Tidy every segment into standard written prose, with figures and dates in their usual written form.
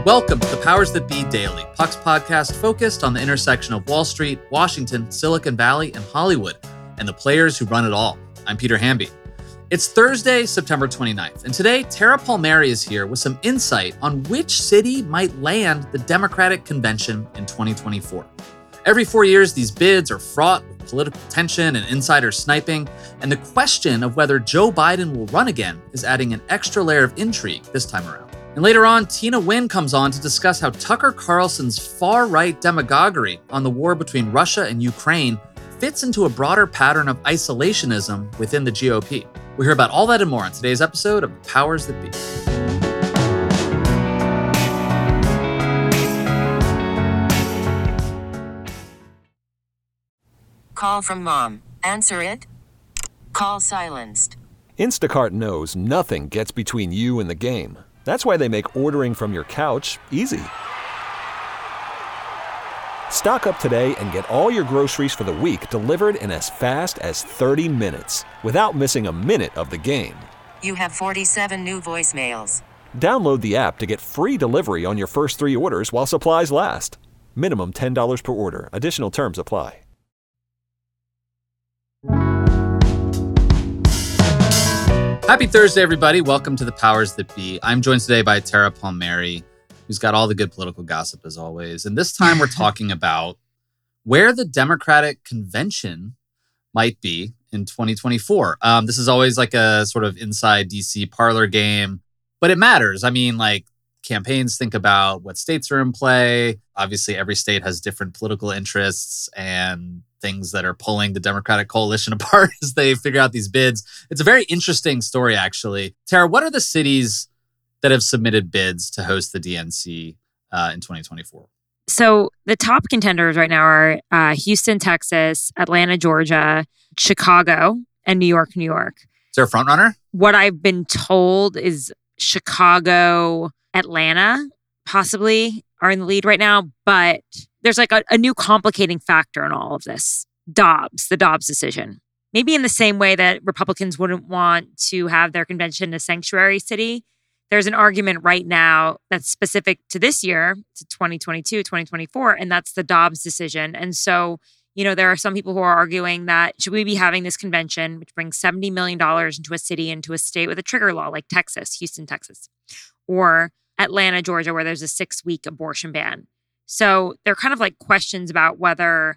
Welcome to the Powers That Be Daily, Puck's podcast focused on the intersection of Wall Street, Washington, Silicon Valley, and Hollywood, and the players who run it all. I'm Peter Hamby. It's Thursday, September 29th, and today Tara Palmieri is here with some insight on which city might land the Democratic convention in 2024. Every 4 years, these bids are fraught with political tension and insider sniping, and the question of whether Joe Biden will run again is adding an extra layer of intrigue this time around. And later on, Tina Nguyen comes on to discuss how Tucker Carlson's far-right demagoguery on the war between Russia and Ukraine fits into a broader pattern of isolationism within the GOP. We'll hear about all that and more on today's episode of The Powers That Be. Call from mom. Answer it. Call silenced. Instacart knows nothing gets between you and the game. That's why they make ordering from your couch easy. Stock up today and get all your groceries for the week delivered in as fast as 30 minutes without missing a minute of the game. You have 47 new voicemails. Download the app to get free delivery on your first 3 orders while supplies last. Minimum $10 per order. Additional terms apply. Happy Thursday, everybody. Welcome to The Powers That Be. I'm joined today by Tara Palmieri, who's got all the good political gossip as always. And this time we're talking about where the Democratic convention might be in 2024. This is always like a sort of inside DC parlor game, but it matters. I mean, like, campaigns think about what states are in play. Obviously, every state has different political interests and things that are pulling the Democratic coalition apart as they figure out these bids. It's a very interesting story, actually. Tara, what are the cities that have submitted bids to host the DNC in 2024? So the top contenders right now are Houston, Texas, Atlanta, Georgia, Chicago, and New York, New York. Is there a front runner? What I've been told is Chicago, Atlanta possibly are in the lead right now, but there's like a new complicating factor in all of this. The Dobbs decision. Maybe in the same way that Republicans wouldn't want to have their convention a sanctuary city, there's an argument right now that's specific to this year, to 2022, 2024, and that's the Dobbs decision. And so, there are some people who are arguing that should we be having this convention, which brings $70 million into a city, into a state with a trigger law like Texas, Houston, Texas, or Atlanta, Georgia, where there's a 6-week abortion ban. So there are kind of like questions about whether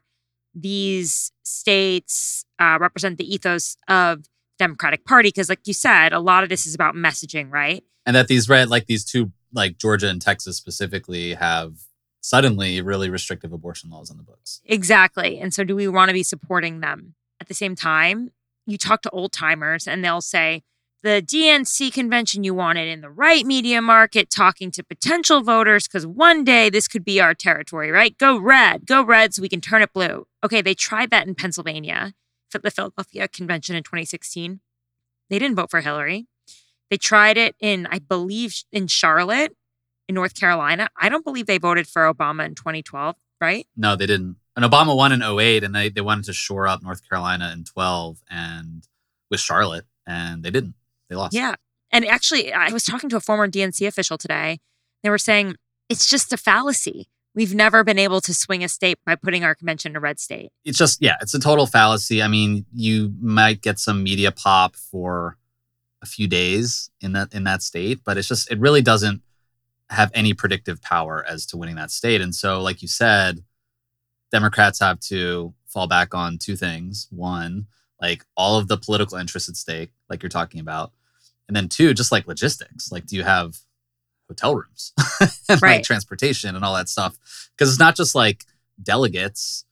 these states represent the ethos of the Democratic Party. Because like you said, a lot of this is about messaging, right? And that these two, like Georgia and Texas specifically, have suddenly really restrictive abortion laws on the books. Exactly. And so do we want to be supporting them? At the same time, you talk to old timers and they'll say, the DNC convention you wanted in the right media market, talking to potential voters, because one day this could be our territory, right? Go red so we can turn it blue. Okay, they tried that in Pennsylvania, for the Philadelphia convention in 2016. They didn't vote for Hillary. They tried it I believe, in Charlotte, in North Carolina. I don't believe they voted for Obama in 2012, right? No, they didn't. And Obama won in 2008, and they wanted to shore up North Carolina in 2012 and with Charlotte, and they didn't. They lost. Yeah. And actually, I was talking to a former DNC official today. They were saying it's just a fallacy. We've never been able to swing a state by putting our convention in a red state. It's just, it's a total fallacy. I mean, you might get some media pop for a few days in that state, but it really doesn't have any predictive power as to winning that state. And so, like you said, Democrats have to fall back on two things. One, like all of the political interests at stake, like you're talking about. And then two, just like logistics. Like, do you have hotel rooms and right. like transportation and all that stuff? Because it's not just like delegates,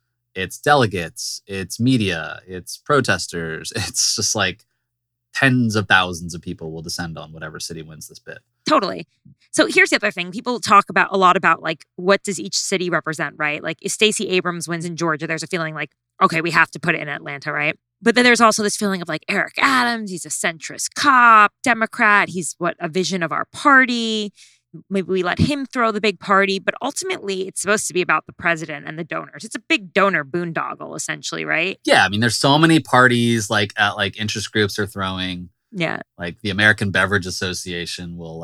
it's media, it's protesters. It's just like tens of thousands of people will descend on whatever city wins this bid. Totally. So here's the other thing. People talk a lot about like, what does each city represent, right? Like if Stacey Abrams wins in Georgia, there's a feeling like, okay, we have to put it in Atlanta, right? But then there's also this feeling of like Eric Adams, he's a centrist cop, Democrat, he's a vision of our party. Maybe we let him throw the big party, but ultimately it's supposed to be about the president and the donors. It's a big donor boondoggle, essentially, right? Yeah, I mean, there's so many parties like interest groups are throwing. Yeah. Like the American Beverage Association will like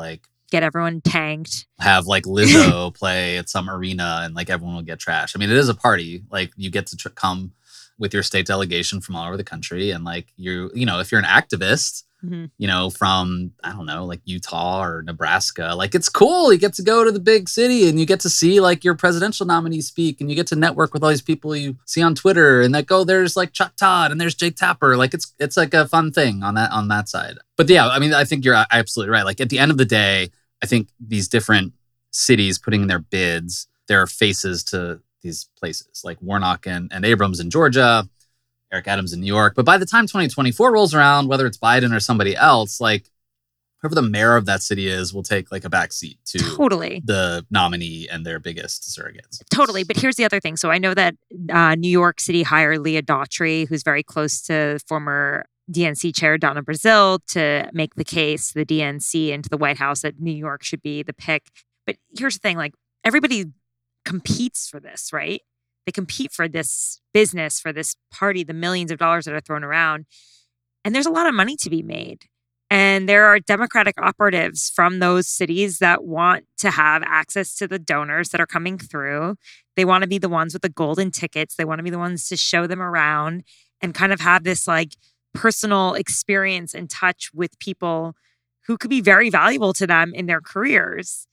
Get everyone tanked. Have like Lizzo play at some arena and like everyone will get trashed. I mean, it is a party. Like you get to come with your state delegation from all over the country. And like you know, if you're an activist, you know, from, I don't know, like Utah or Nebraska, like it's cool. You get to go to the big city and you get to see like your presidential nominee speak and you get to network with all these people you see on Twitter and like, oh, there's like Chuck Todd and there's Jake Tapper. Like it's like a fun thing on that side. But yeah, I mean, I think you're absolutely right. Like at the end of the day, I think these different cities putting in their bids, there are faces to these places like Warnock and Abrams in Georgia, Eric Adams in New York. But by the time 2024 rolls around, whether it's Biden or somebody else, like whoever the mayor of that city is will take like a backseat to the nominee and their biggest surrogates. Totally. But here's the other thing. So I know that New York City hired Leah Daughtry, who's very close to former DNC chair Donna Brazile, to make the case to the DNC and to the White House that New York should be the pick. But here's the thing, like everybody competes for this, right? They compete for this business, for this party, the millions of dollars that are thrown around. And there's a lot of money to be made. And there are Democratic operatives from those cities that want to have access to the donors that are coming through. They want to be the ones with the golden tickets. They want to be the ones to show them around and kind of have this like personal experience and touch with people who could be very valuable to them in their careers.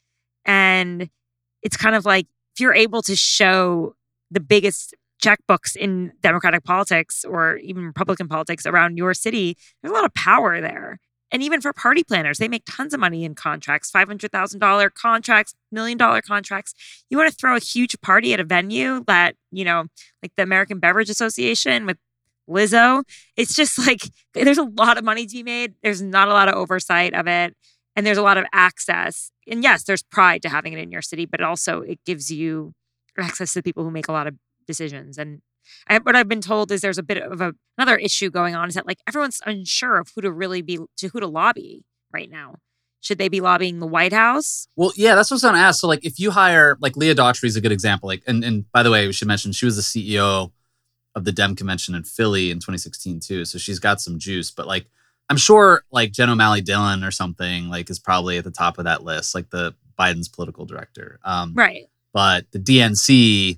And it's kind of like if you're able to show the biggest checkbooks in Democratic politics or even Republican politics around your city, there's a lot of power there. And even for party planners, they make tons of money in contracts, $500,000 contracts, $1 million contracts. You want to throw a huge party at a venue that, you know, like the American Beverage Association with Lizzo. It's just like there's a lot of money to be made. There's not a lot of oversight of it. And there's a lot of access. And yes, there's pride to having it in your city, but also it gives you access to people who make a lot of decisions. And what I've been told is there's a bit of another issue going on is that like everyone's unsure of who to lobby right now. Should they be lobbying the White House? Well, yeah, that's what I was going to ask. So like if you hire, like Leah Daughtry is a good example. Like, and by the way, we should mention she was the CEO of the Dem convention in Philly in 2016 too. So she's got some juice, but like, I'm sure like Jen O'Malley Dillon or something like is probably at the top of that list, like the Biden's political director. Right. But the DNC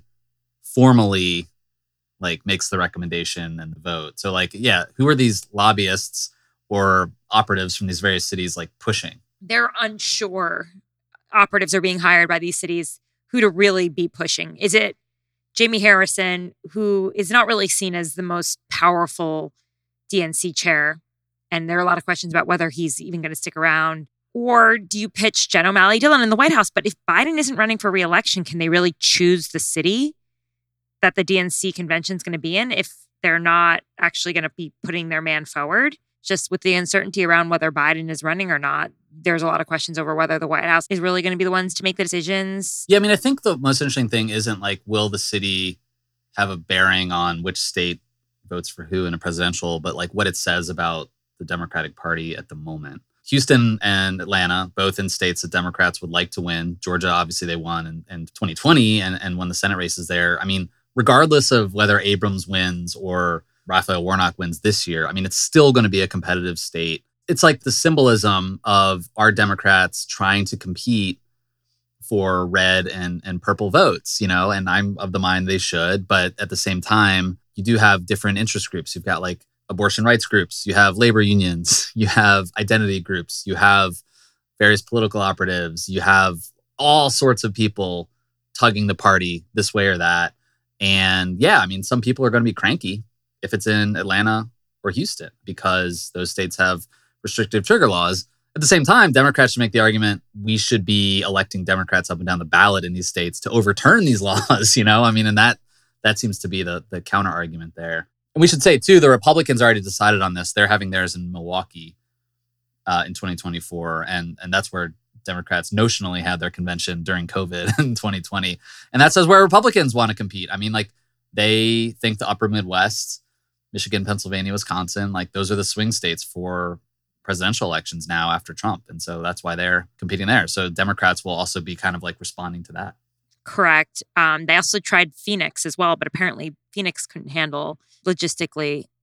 formally like makes the recommendation and the vote. So like, yeah, who are these lobbyists or operatives from these various cities like pushing? They're unsure. Operatives are being hired by these cities who to really be pushing. Is it Jamie Harrison, who is not really seen as the most powerful DNC chair? And there are a lot of questions about whether he's even going to stick around. Or do you pitch Jen O'Malley Dillon in the White House? But if Biden isn't running for re-election, can they really choose the city that the DNC convention is going to be in if they're not actually going to be putting their man forward? Just with the uncertainty around whether Biden is running or not, there's a lot of questions over whether the White House is really going to be the ones to make the decisions. Yeah, I mean, I think the most interesting thing isn't like, will the city have a bearing on which state votes for who in a presidential, but like what it says about the Democratic Party at the moment. Houston and Atlanta, both in states that Democrats would like to win. Georgia, obviously, they won in 2020 and won the Senate races there. I mean, regardless of whether Abrams wins or Raphael Warnock wins this year, I mean, it's still going to be a competitive state. It's like the symbolism of our Democrats trying to compete for red and purple votes, you know, and I'm of the mind they should. But at the same time, you do have different interest groups. You've got like abortion rights groups, you have labor unions, you have identity groups, you have various political operatives, you have all sorts of people tugging the party this way or that. And yeah, I mean, some people are going to be cranky if it's in Atlanta or Houston because those states have restrictive trigger laws. At the same time, Democrats should make the argument we should be electing Democrats up and down the ballot in these states to overturn these laws, you know? I mean, and that seems to be the counter argument there. And we should say, too, the Republicans already decided on this. They're having theirs in Milwaukee in 2024. And that's where Democrats notionally had their convention during COVID in 2020. And that says where Republicans want to compete. I mean, like, they think the upper Midwest, Michigan, Pennsylvania, Wisconsin, like, those are the swing states for presidential elections now after Trump. And so that's why they're competing there. So Democrats will also be kind of like responding to that. Correct. They also tried Phoenix as well, but apparently Phoenix couldn't handle logistically.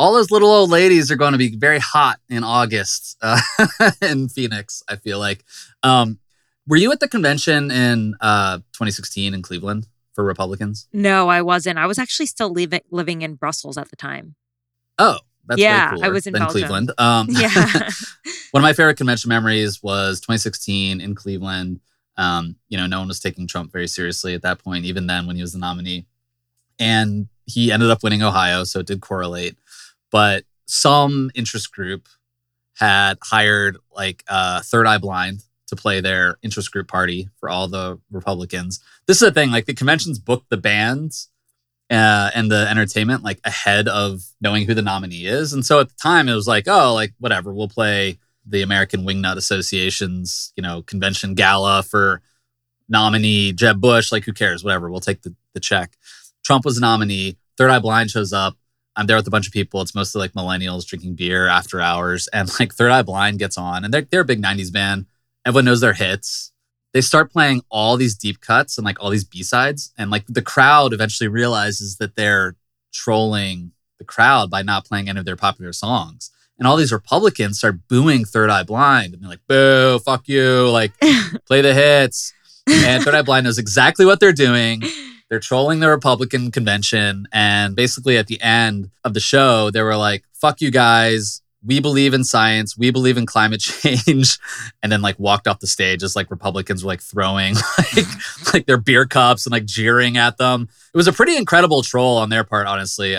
all those little old ladies are going to be very hot in August in Phoenix, I feel like. Were you at the convention in 2016 in Cleveland for Republicans? No, I wasn't. I was actually still living in Brussels at the time. Oh, that's way cooler I was in than Belgium. Cleveland. Yeah. One of my favorite convention memories was 2016 in Cleveland. No one was taking Trump very seriously at that point, even then when he was the nominee. And he ended up winning Ohio, so it did correlate. But some interest group had hired like Third Eye Blind to play their interest group party for all the Republicans. This is the thing, like the conventions booked the bands and the entertainment like ahead of knowing who the nominee is. And so at the time it was like, oh, like whatever, we'll play the American Wingnut Association's, convention gala for nominee Jeb Bush. Like who cares? Whatever, we'll take the check. Trump was the nominee. Third Eye Blind shows up. I'm there with a bunch of people. It's mostly like millennials drinking beer after hours. And like Third Eye Blind gets on and they're a big 90s band. Everyone knows their hits. They start playing all these deep cuts and like all these B-sides. And like the crowd eventually realizes that they're trolling the crowd by not playing any of their popular songs. And all these Republicans start booing Third Eye Blind. And they're like, boo, fuck you. Like, play the hits. And Third Eye Blind knows exactly what they're doing. They're trolling the Republican convention. And basically at the end of the show, they were like, fuck you guys. We believe in science. We believe in climate change. And then like walked off the stage as like Republicans were like throwing like their beer cups and like jeering at them. It was a pretty incredible troll on their part, honestly.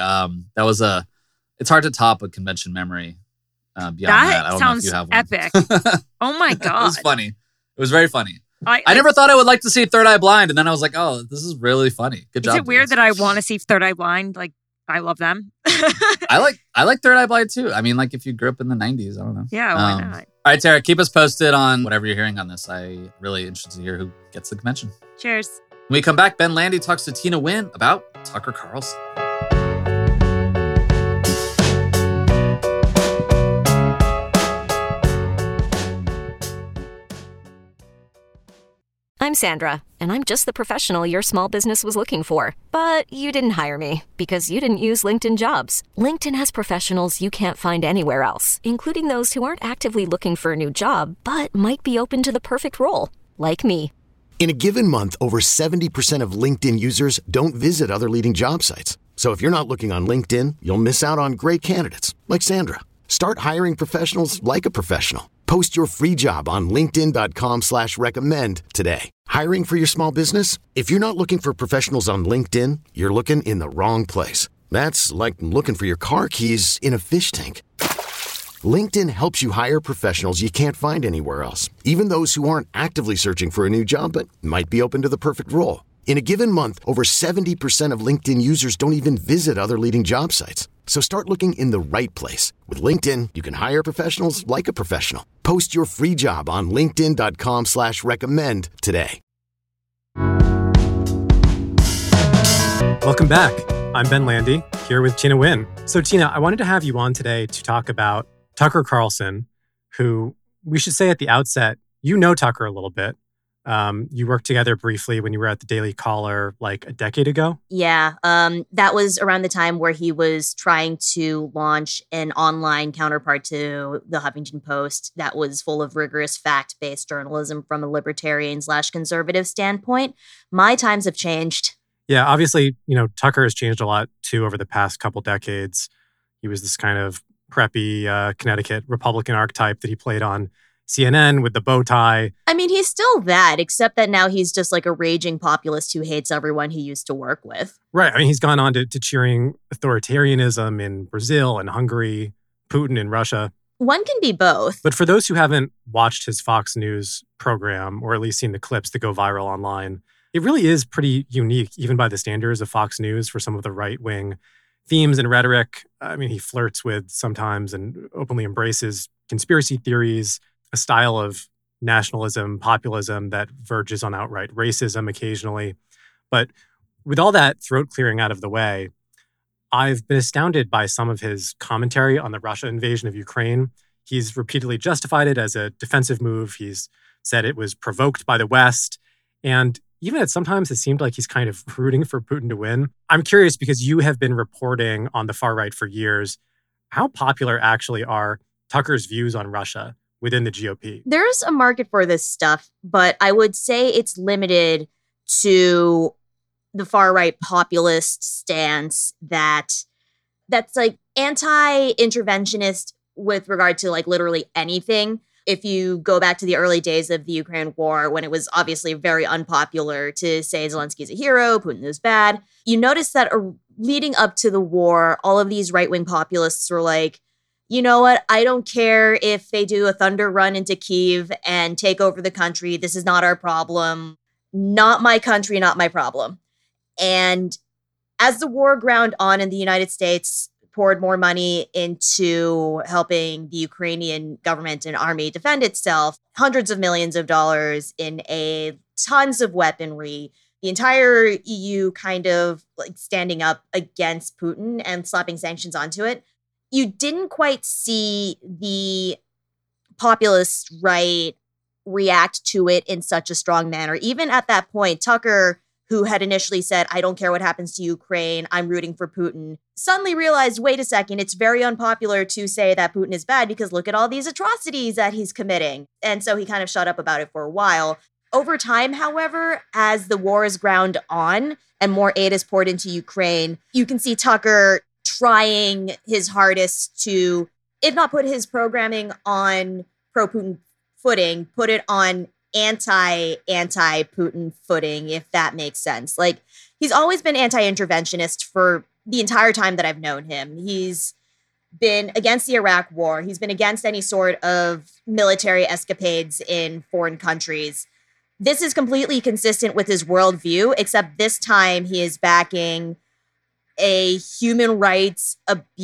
It's hard to top a convention memory. Beyond that, I don't know if sounds you have one. epic. Oh my God. It was funny. It was very funny. I never thought I would like to see Third Eye Blind. And then I was like, oh, this is really funny. Good job. Is it weird dudes. that I want to see Third Eye Blind? Like, I love them. I like Third Eye Blind too. I mean, like if you grew up in the 90s, I don't know. Yeah, why not? All right, Tara, keep us posted on whatever you're hearing on this. I'm really interested to hear who gets the convention. Cheers. When we come back, Ben Landy talks to Tina Nguyen about Tucker Carlson. I'm Sandra, and I'm just the professional your small business was looking for. But you didn't hire me because you didn't use LinkedIn Jobs. LinkedIn has professionals you can't find anywhere else, including those who aren't actively looking for a new job, but might be open to the perfect role, like me. In a given month, over 70% of LinkedIn users don't visit other leading job sites. So if you're not looking on LinkedIn, you'll miss out on great candidates like Sandra. Start hiring professionals like a professional. Post your free job on linkedin.com/recommend today. Hiring for your small business? If you're not looking for professionals on LinkedIn, you're looking in the wrong place. That's like looking for your car keys in a fish tank. LinkedIn helps you hire professionals you can't find anywhere else, even those who aren't actively searching for a new job but might be open to the perfect role. In a given month, over 70% of LinkedIn users don't even visit other leading job sites. So start looking in the right place. With LinkedIn, you can hire professionals like a professional. Post your free job on linkedin.com/recommend today. Welcome back. I'm Ben Landy, here with Tina Nguyen. So Tina, I wanted to have you on today to talk about Tucker Carlson, who we should say at the outset, you know Tucker a little bit. You worked together briefly when you were at the Daily Caller like a decade ago. Yeah, that was around the time where he was trying to launch an online counterpart to the Huffington Post that was full of rigorous fact-based journalism from a libertarian/conservative standpoint. My times have changed. Yeah, obviously, Tucker has changed a lot too over the past couple decades. He was this kind of preppy Connecticut Republican archetype that he played on CNN with the bow tie. I mean, he's still that, except that now he's just like a raging populist who hates everyone he used to work with. Right. I mean, he's gone on to cheering authoritarianism in Brazil and Hungary, Putin in Russia. One can be both. But for those who haven't watched his Fox News program, or at least seen the clips that go viral online, it really is pretty unique, even by the standards of Fox News, for some of the right-wing themes and rhetoric. I mean, he flirts with sometimes and openly embraces conspiracy theories, a style of nationalism, populism that verges on outright racism occasionally. But with all that throat clearing out of the way, I've been astounded by some of his commentary on the Russia invasion of Ukraine. He's repeatedly justified it as a defensive move. He's said it was provoked by the West. And even at sometimes it seemed like he's kind of rooting for Putin to win. I'm curious because you have been reporting on the far right for years. How popular actually are Tucker's views on Russia within the GOP? There's a market for this stuff, but I would say it's limited to the far-right populist stance that's like anti-interventionist with regard to like literally anything. If you go back to the early days of the Ukraine war, when it was obviously very unpopular to say Zelensky's a hero, Putin is bad, you notice that leading up to the war, all of these right-wing populists were like, you know what? I don't care if they do a thunder run into Kyiv and take over the country. This is not our problem. Not my country, not my problem. And as the war ground on in the United States poured more money into helping the Ukrainian government and army defend itself, hundreds of millions of dollars in aid, tons of weaponry, the entire EU kind of like standing up against Putin and slapping sanctions onto it. You didn't quite see the populist right react to it in such a strong manner. Even at that point, Tucker, who had initially said, I don't care what happens to Ukraine, I'm rooting for Putin, suddenly realized, wait a second, it's very unpopular to say that Putin is bad because look at all these atrocities that he's committing. And so he kind of shut up about it for a while. Over time, however, as the war is ground on and more aid is poured into Ukraine, you can see Tucker trying his hardest to, if not put his programming on pro-Putin footing, put it on anti-Putin footing, if that makes sense. Like, he's always been anti-interventionist for the entire time that I've known him. He's been against the Iraq war. He's been against any sort of military escapades in foreign countries. This is completely consistent with his worldview, except this time he is backing a human rights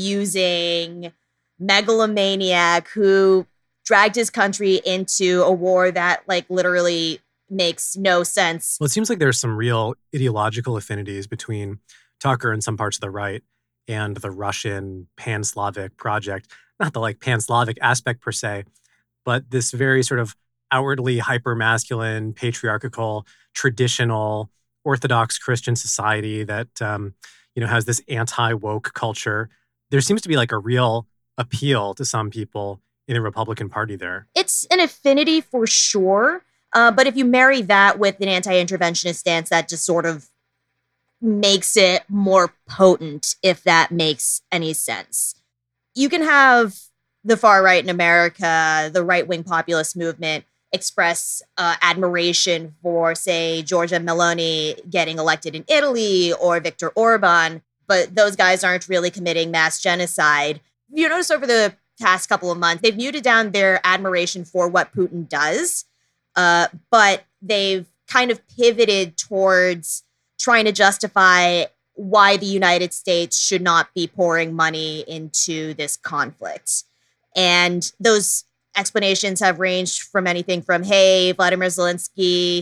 abusing megalomaniac who dragged his country into a war that like literally makes no sense. Well, it seems like there's some real ideological affinities between Tucker and some parts of the right and the Russian pan-Slavic project. Not the like pan-Slavic aspect per se, but this very sort of outwardly hyper-masculine, patriarchal, traditional, Orthodox Christian society that has this anti-woke culture. There seems to be like a real appeal to some people in the Republican Party there. It's an affinity for sure. But if you marry that with an anti-interventionist stance, that just sort of makes it more potent, if that makes any sense. You can have the far right in America, the right-wing populist movement, express admiration for, say, Giorgia Meloni getting elected in Italy or Viktor Orban, but those guys aren't really committing mass genocide. You notice over the past couple of months, they've muted down their admiration for what Putin does, but they've kind of pivoted towards trying to justify why the United States should not be pouring money into this conflict. And those explanations have ranged from anything from, hey, Vladimir Zelensky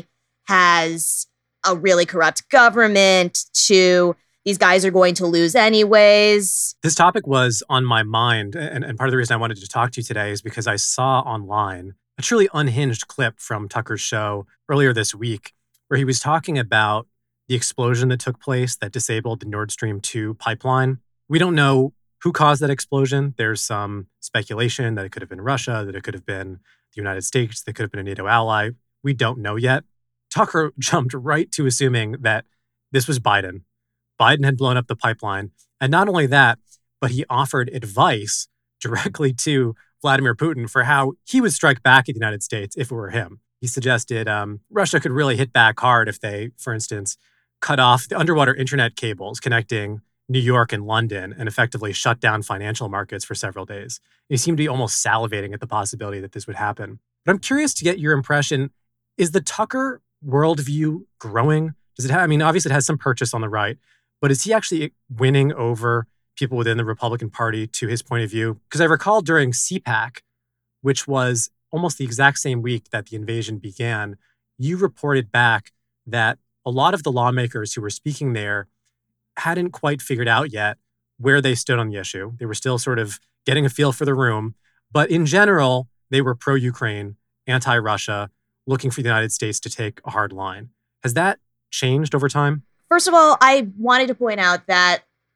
has a really corrupt government, to these guys are going to lose anyways. This topic was on my mind, and part of the reason I wanted to talk to you today is because I saw online a truly unhinged clip from Tucker's show earlier this week where he was talking about the explosion that took place that disabled the Nord Stream 2 pipeline. We don't know who caused that explosion. There's some speculation that it could have been Russia, that it could have been the United States, that could have been a NATO ally. We don't know yet. Tucker jumped right to assuming that this was Biden. Biden had blown up the pipeline. And not only that, but he offered advice directly to Vladimir Putin for how he would strike back at the United States if it were him. He suggested Russia could really hit back hard if they, for instance, cut off the underwater internet cables connecting New York and London and effectively shut down financial markets for several days. He seemed to be almost salivating at the possibility that this would happen. But I'm curious to get your impression. Is the Tucker worldview growing? Does it have, obviously it has some purchase on the right, but is he actually winning over people within the Republican Party to his point of view? Because I recall during CPAC, which was almost the exact same week that the invasion began, you reported back that a lot of the lawmakers who were speaking there hadn't quite figured out yet where they stood on the issue. They were still sort of getting a feel for the room. But in general, they were pro-Ukraine, anti-Russia, looking for the United States to take a hard line. Has that changed over time? First of all, I wanted to point out that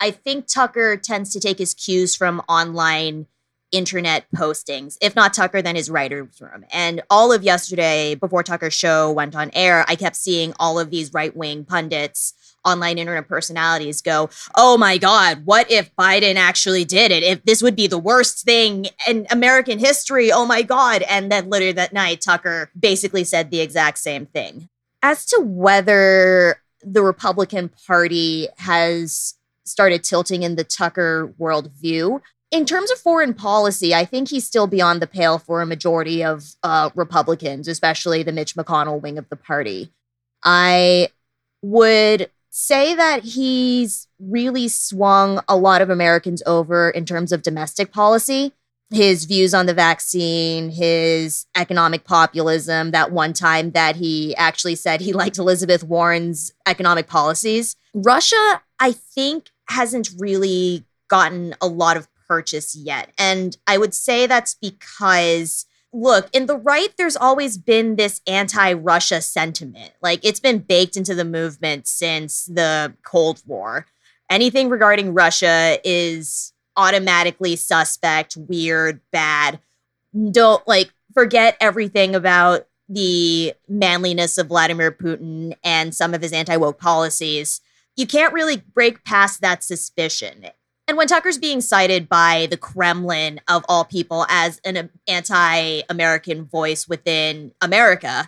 I think Tucker tends to take his cues from online internet postings. If not Tucker, then his writer's room. And all of yesterday, before Tucker's show went on air, I kept seeing all of these right-wing pundits, online internet personalities go, oh my God, what if Biden actually did it? If this would be the worst thing in American history, oh my God. And then later that night, Tucker basically said the exact same thing. As to whether the Republican Party has started tilting in the Tucker worldview, in terms of foreign policy, I think he's still beyond the pale for a majority of Republicans, especially the Mitch McConnell wing of the party. I would say that he's really swung a lot of Americans over in terms of domestic policy. His views on the vaccine, his economic populism, that one time that he actually said he liked Elizabeth Warren's economic policies. Russia, I think, hasn't really gotten a lot of purchase yet. And I would say that's because, look, in the right, there's always been this anti-Russia sentiment. Like, it's been baked into the movement since the Cold War. Anything regarding Russia is automatically suspect, weird, bad. Don't, forget everything about the manliness of Vladimir Putin and some of his anti-woke policies. You can't really break past that suspicion. And when Tucker's being cited by the Kremlin, of all people, as an anti-American voice within America,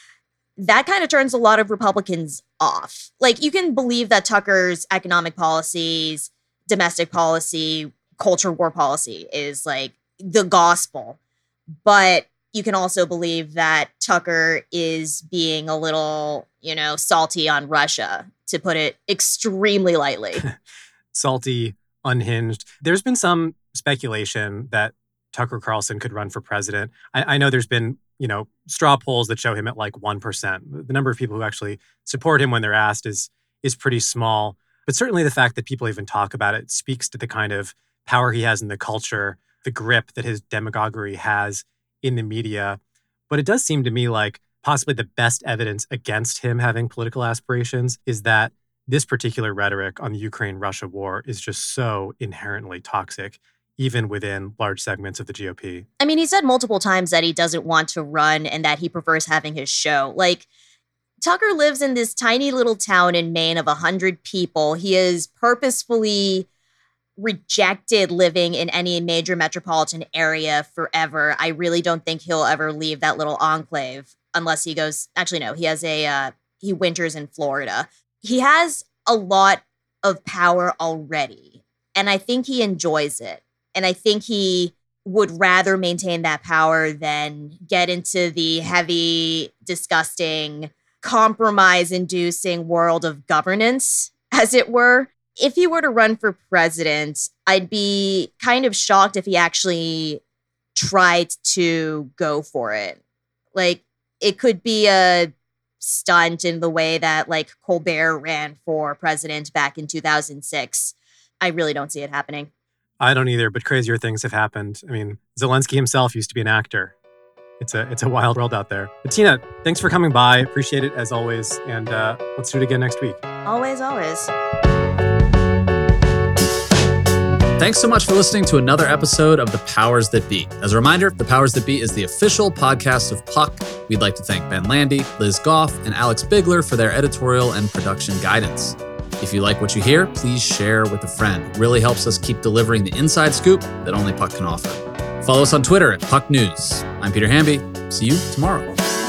that kind of turns a lot of Republicans off. You can believe that Tucker's economic policies, domestic policy, culture war policy is the gospel. But you can also believe that Tucker is being a little, salty on Russia, to put it extremely lightly. Salty, unhinged. There's been some speculation that Tucker Carlson could run for president. I know there's been, straw polls that show him at 1%. The number of people who actually support him when they're asked is pretty small. But certainly the fact that people even talk about it speaks to the kind of power he has in the culture, the grip that his demagoguery has in the media. But it does seem to me like possibly the best evidence against him having political aspirations is that this particular rhetoric on the Ukraine-Russia war is just so inherently toxic, even within large segments of the GOP. I mean, he said multiple times that he doesn't want to run and that he prefers having his show. Tucker lives in this tiny little town in Maine of 100 people. He has purposefully rejected living in any major metropolitan area forever. I really don't think he'll ever leave that little enclave unless he goes, actually, no, he winters in Florida. He has a lot of power already, and I think he enjoys it. And I think he would rather maintain that power than get into the heavy, disgusting, compromise-inducing world of governance, as it were. If he were to run for president, I'd be kind of shocked if he actually tried to go for it. It could be a stunt in the way that Colbert ran for president back in 2006. I really don't see it happening. I don't either, but crazier things have happened. I mean, Zelensky himself used to be an actor. It's a wild world out there. But Tina, thanks for coming by. Appreciate it as always. And let's do it again next week. Always, always. Thanks so much for listening to another episode of The Powers That Be. As a reminder, The Powers That Be is the official podcast of Puck. We'd like to thank Ben Landy, Liz Goff, and Alex Bigler for their editorial and production guidance. If you like what you hear, please share with a friend. It really helps us keep delivering the inside scoop that only Puck can offer. Follow us on Twitter at Puck News. I'm Peter Hamby. See you tomorrow.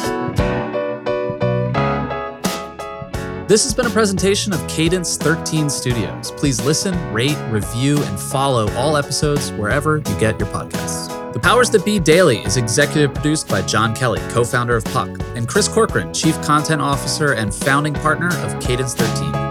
This has been a presentation of Cadence 13 Studios. Please listen, rate, review, and follow all episodes wherever you get your podcasts. The Powers That Be Daily is executive produced by John Kelly, co-founder of Puck, and Chris Corcoran, chief content officer and founding partner of Cadence 13.